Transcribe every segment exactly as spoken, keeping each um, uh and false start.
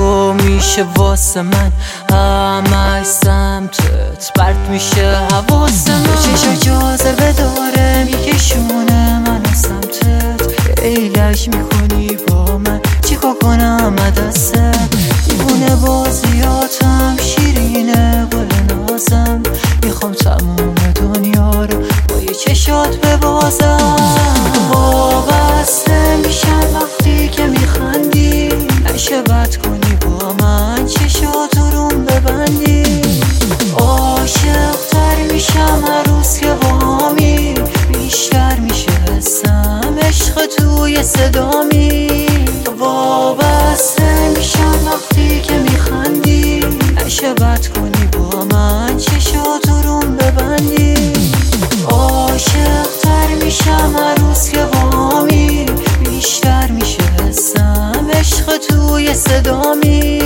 تو میشه واسه من، همه سمتت برد میشه حواس من. چشم جاذبه داره میکشونه من سمتت، ایلش میکنی با من چیکار کنم دستت. دیوونه بازیاتم شیرینه گل نازم، میخوام تموم دنیا رو با یه چشات ببازم. وابسته میشم وقتی که میخندی، نشه بد کنی با من چشاتو روم ببندی. عاشق تر میشم هر روز که باهامی، بیشتر میشه حسم عشق توی صدامی. وابسته میشم وقتی که میخندی، نشه بد کنی با من چشاتو روم ببندی. عاشق تر میشم هر روز که باهامی، بیشتر میشه حسم عشق توی صدامی.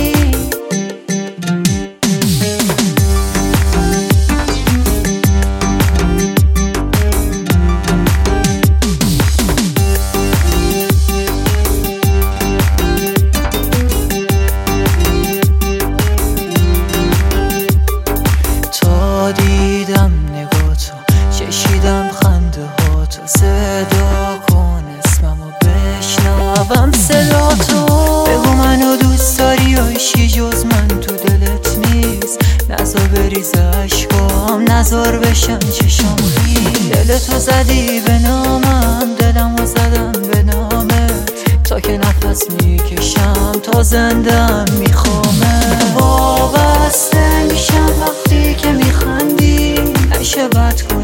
دیدم نگاتو، چشیدم خنده هاتو، صدا کن اسممو بشنوم صداتو. بگو منو دوست داری یا عشقی جز من تو دلت نیست، نزار بریز عشقام، نزار بشن چشام خیز. دلتو زدی به نامم، دلمو زدم به نامت، تا که نفس میکشم تا زندم میخوامه. وابسته میشم وقتی که میخندی، نشه بد